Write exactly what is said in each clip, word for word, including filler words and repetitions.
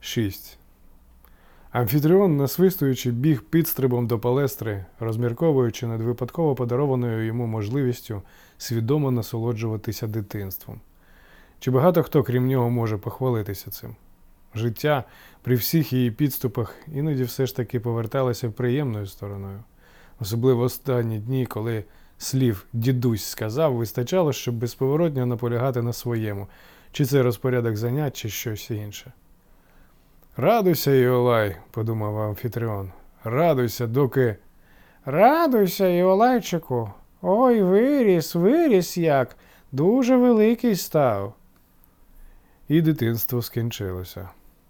шість. Амфітріон, насвистуючи, біг підстрибом до палестри, розмірковуючи над випадково подарованою йому можливістю свідомо насолоджуватися дитинством. Чи багато хто, крім нього, може похвалитися цим? Життя при всіх її підступах іноді все ж таки поверталося приємною стороною. Особливо останні дні, коли слів «дідусь сказав» вистачало, щоб безповоротно наполягати на своєму. Чи це розпорядок занять, чи щось інше. «Радуйся, Іолай», – подумав Амфітріон. «Радуйся, доки...» «Радуйся, Іолайчику! Ой, виріс, виріс як! Дуже великий став!» І дитинство скінчилося.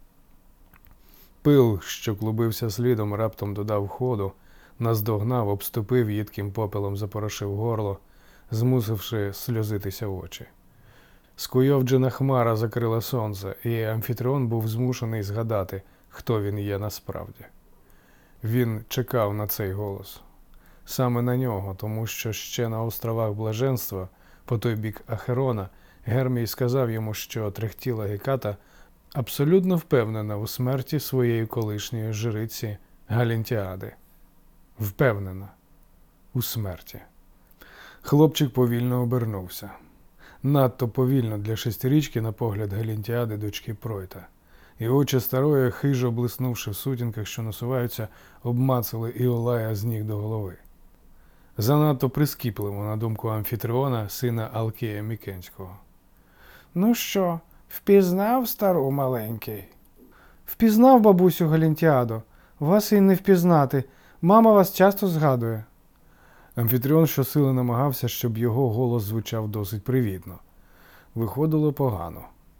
Пил, що клубився слідом, раптом додав ходу, наздогнав, обступив, їдким попелом запорошив горло, змусивши сльозитися очі. Скуйовджена хмара закрила сонце, і Амфітріон був змушений згадати, хто він є насправді. Він чекав на цей голос. Саме на нього, тому що ще на островах Блаженства, по той бік Ахерона, Гермій сказав йому, що трехтіла Геката абсолютно впевнена у смерті своєї колишньої жриці Галінтіади. Впевнена у смерті. Хлопчик повільно обернувся. Надто повільно для шестирічки на погляд Галінтіади, дочки Пройта. І очі старої, хижо блиснувши в сутінках, що насуваються, обмацали Іолая з ніг до голови. Занадто прискіпливо, на думку Амфітріона, сина Алкея Мікенського. «Ну що, впізнав стару маленький?» «Впізнав, бабусю Галінтіадо. Вас і не впізнати. Мама вас часто згадує». Амфітріон щосили намагався, щоб його голос звучав досить привітно. Виходило погано.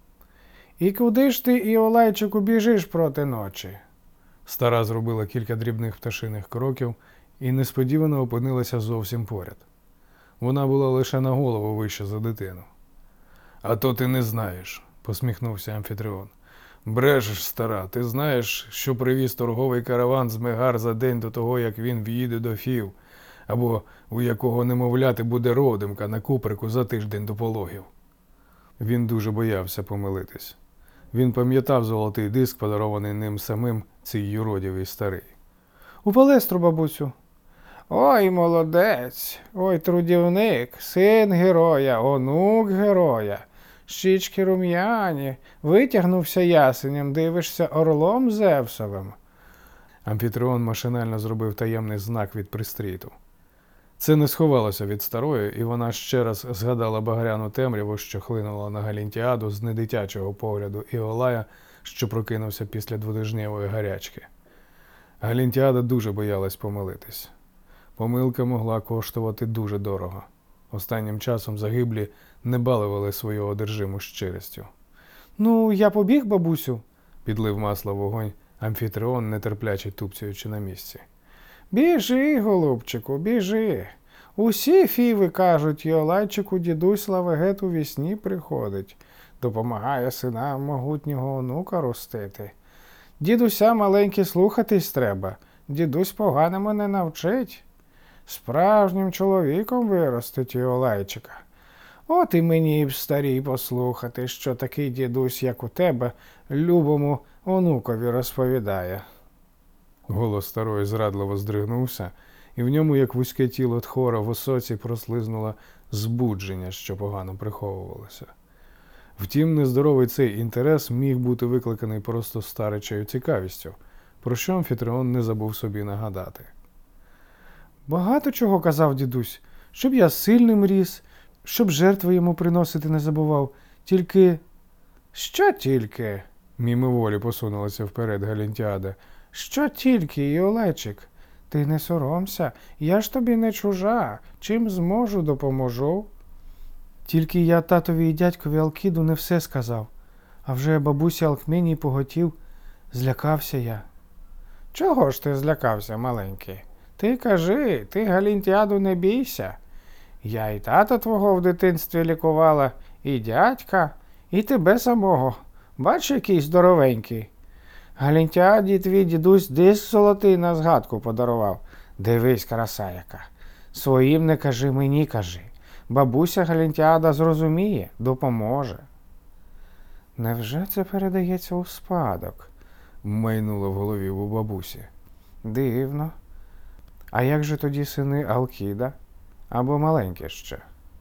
«І куди ж ти, Іолайчику, біжиш проти ночі?» Стара зробила кілька дрібних пташиних кроків і несподівано опинилася зовсім поряд. Вона була лише на голову вища за дитину. «А то ти не знаєш», – посміхнувся Амфітріон. «Брешеш, стара, ти знаєш, що привіз торговий караван з Мегар за день до того, як він в'їде до Фів, або у якого немовляти буде родимка на куприку за тиждень до пологів». Він дуже боявся помилитись. Він пам'ятав золотий диск, подарований ним самим цій юродівій старий. «У палестру, бабусю». «Ой, молодець, ой, трудівник, син героя, онук героя, щічки рум'яні, витягнувся ясенем, дивишся орлом Зевсовим». Амфітріон машинально зробив таємний знак від пристріту. Це не сховалося від старої, і вона ще раз згадала багряну темряву, що хлинула на Галінтіаду з недитячого погляду Іолая, що прокинувся після двотижневої гарячки. Галінтіада дуже боялась помилитись. Помилка могла коштувати дуже дорого. Останнім часом загиблі не балували свою одержиму щирістю. «Ну, я побіг, бабусю», – підлив масло в вогонь Амфітріон, нетерпляче тупцюючи на місці. «Біжи, голубчику, біжи. Усі фіви кажуть, Іолайчику дідусь Лавегет у вісні приходить, допомагає синам могутнього онука ростити. Дідуся маленький слухатись треба, дідусь поганому не навчить. Справжнім чоловіком виростить Іолайчика. От і мені б старій послухати, що такий дідусь, як у тебе, любому онукові розповідає». Голос старої зрадливо здригнувся, і в ньому, як вузьке тіло тхора в осоці, прослизнуло збудження, що погано приховувалося. Втім, нездоровий цей інтерес міг бути викликаний просто старечою цікавістю, про що Амфітріон не забув собі нагадати. «Багато чого казав дідусь, щоб я сильним ріс, щоб жертви йому приносити не забував, тільки...» «Що тільки?» – мимоволі посунулася вперед Галінтіада. «Що тільки, Іолайчик? Ти не соромся, я ж тобі не чужа, чим зможу, допоможу». «Тільки я татові і дядькові Алкіду не все сказав, а вже бабусі Алкменії поготів, злякався я». «Чого ж ти злякався, маленький? Ти кажи, ти Галінтіаду не бійся. Я і тата твого в дитинстві лікувала, і дядька, і тебе самого. Бач, який здоровенький. Галінтіаді твій дідусь диск золотий на згадку подарував. Дивись, краса яка. Своїм не кажи, мені кажи. Бабуся Галінтіада зрозуміє, допоможе». «Невже це передається у спадок?» майнуло в голові у бабусі. Дивно. А як же тоді сини Алкіда? Або маленькі ще?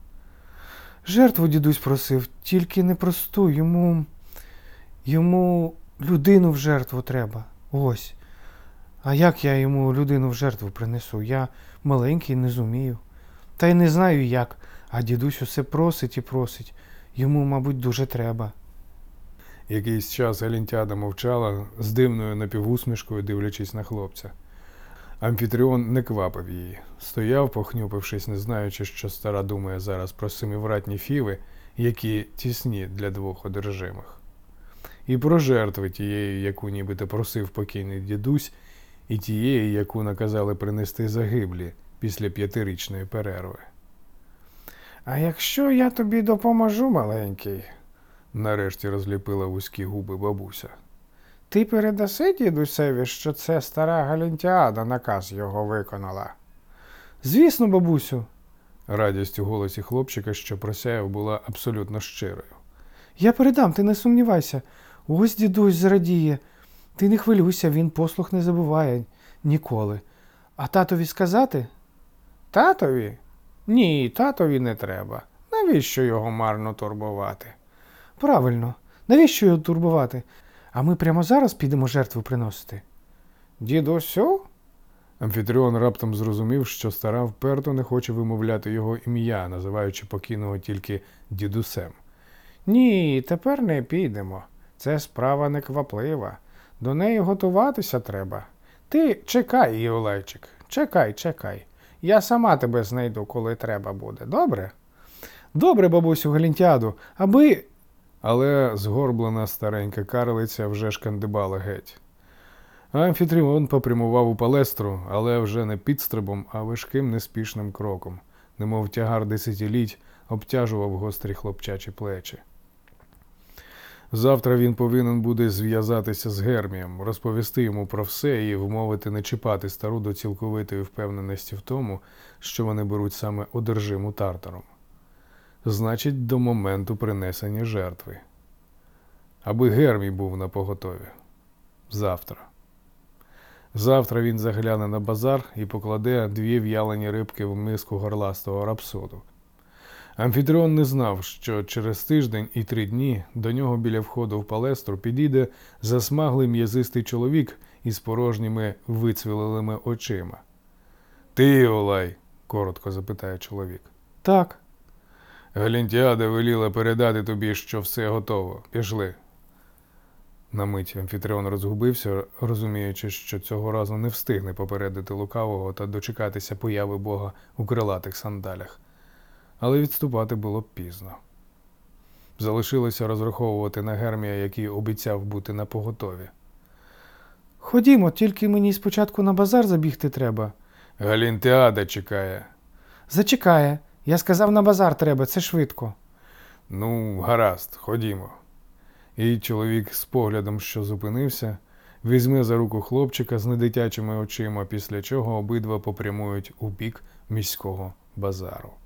Жертву дідусь просив, тільки не просту, йому. Йому людину в жертву треба. Ось. А як я йому людину в жертву принесу? Я маленький, не зумію. Та й не знаю як, а дідусь усе просить і просить. Йому, мабуть, дуже треба. Якийсь час Галінтіада мовчала, з дивною напівусмішкою дивлячись на хлопця. Амфітріон не квапив її. Стояв, похнюпившись, не знаючи, що стара думає зараз про семивратні фіви, які тісні для двох одержимих. І про жертви тієї, яку нібито просив покійний дідусь, і тієї, яку наказали принести загиблі після п'ятирічної перерви. А якщо я тобі допоможу, маленький, Нарешті розліпила вузькі губи бабуся. ти передаси дідусеві, що це стара Галінтіада наказ його виконала? Звісно, бабусю, Радість у голосі хлопчика, що просяяв, була абсолютно щирою. я передам, ти не сумнівайся. Ось дідусь зрадіє. Ти не хвилюйся, він послух не забуває ніколи. А татові сказати? Татові? Ні, татові не треба. Навіщо його марно турбувати? Правильно. Навіщо його турбувати? А ми прямо зараз підемо жертву приносити. Дідусю? Амфітріон раптом зрозумів, що стара вперто не хоче вимовляти його ім'я, називаючи покійного тільки дідусем. Ні, тепер не підемо. Це справа некваплива. До неї готуватися треба. Ти чекай, Євлайчик, чекай, чекай. Я сама тебе знайду, коли треба буде, добре? Добре, бабусю Галінтіаду, аби. Але згорблена старенька карлиця вже шкандибала геть. Амфітріон попрямував у палестру, але вже не підстрибом, а важким неспішним кроком, немов тягар десятиліть обтяжував гострі хлопчачі плечі. Завтра він повинен буде зв'язатися з Гермієм, розповісти йому про все і вмовити не чіпати стару до цілковитої впевненості в тому, що вони беруть саме одержиму Тартаром. Значить, до моменту принесення жертви. Аби Гермій був напоготові. Завтра. Завтра він загляне на базар і покладе дві в'ялені рибки в миску горластого рапсоду. Амфітріон не знав, що через тиждень і три дні до нього біля входу в палестру підійде засмаглий м'язистий чоловік із порожніми вицвілелими очима. «Ти, Олай?» – коротко запитає чоловік. Так. Галінтіада веліла передати тобі, що все готово. Пішли. На мить Амфітріон розгубився, розуміючи, що цього разу не встигне попередити лукавого та дочекатися появи Бога у крилатих сандалях. Але відступати було пізно. Залишилося розраховувати на Гермія, який обіцяв бути напоготові. Ходімо, тільки мені спочатку на базар забігти треба. Галінтіада чекає. Зачекає. Я сказав, на базар треба, це швидко. Ну, гаразд, ходімо. І чоловік з поглядом, що зупинився, візьме за руку хлопчика з недитячими очима, після чого обидва попрямують у бік міського базару.